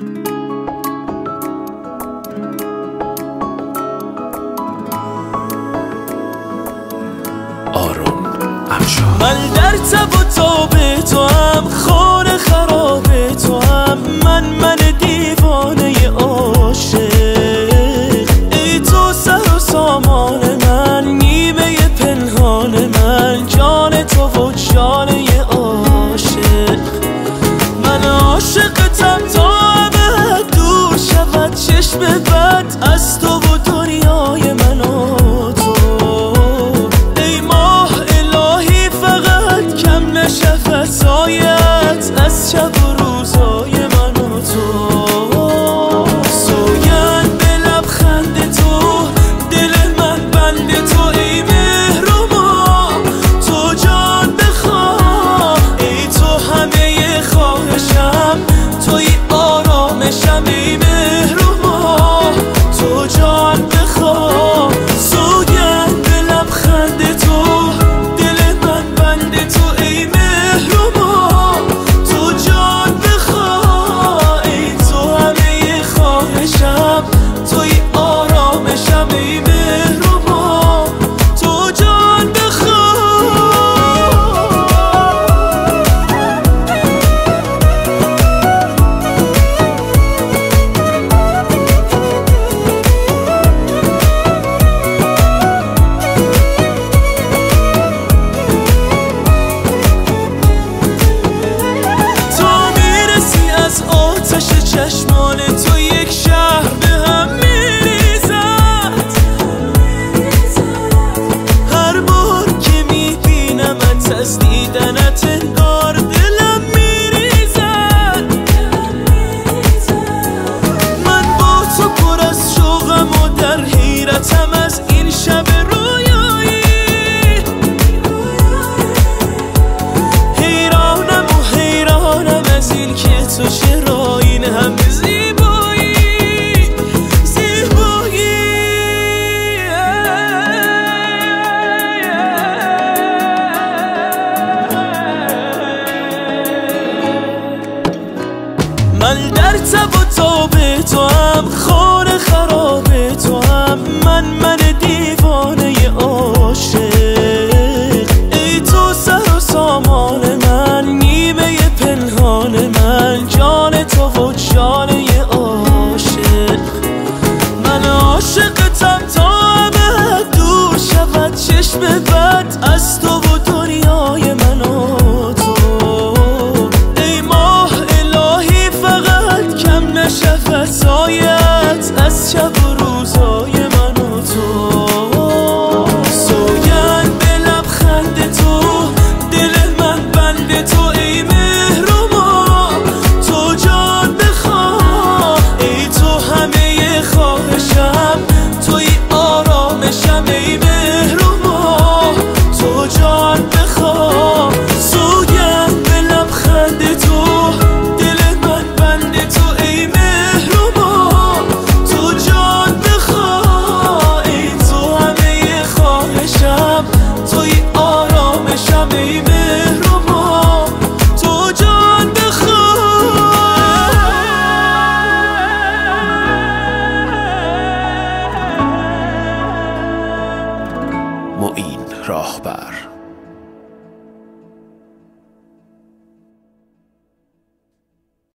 من در تب و تاب تو هم، خانه خراب تو هم، من دیوانه عاشق. ای تو سر و سامان من، نیمه پنهان من، جان تو و جانه عاشق. من عاشقتم تا ابد دور شود چشم بد از تو و دنیای من و تو. ای ماه الهی فقط کم نشه فضایت از شب و روزای من و تو. سوگند به لبخند تو، دل من بند تو. ای مهربان تو جان بخواه، ای تو همه خواهشم، توی آرامشم. ای مهربان تو جان بخواه. سوگند به لبخند تو، دل من بند تو. ای مهربان تو جان بخواه، ای تو همه خواهشم، توی آرامشم. ای مهربان تو جان بخواه. آتش چشمان تو یک شهر به هم میریزد. هر بار که میبینمت از دیدنت انگار دلم میریزد. من با تو پر از شوقم و در حیرتم از این شب رویایی. حیرانم از این که تو چرا این همه زیبایی. من در تب و تاب تو هم، خانه خراب تو هم، من دیوانه عاشق. ای تو سر و سامان من، نیمه پنهان من، جان تو و جانه عاشق. من عاشقتم تا ابد دور شود چشم بد از تو و دنیای من و تو. ای ماه الهی فقط کم نشه فضایت از شب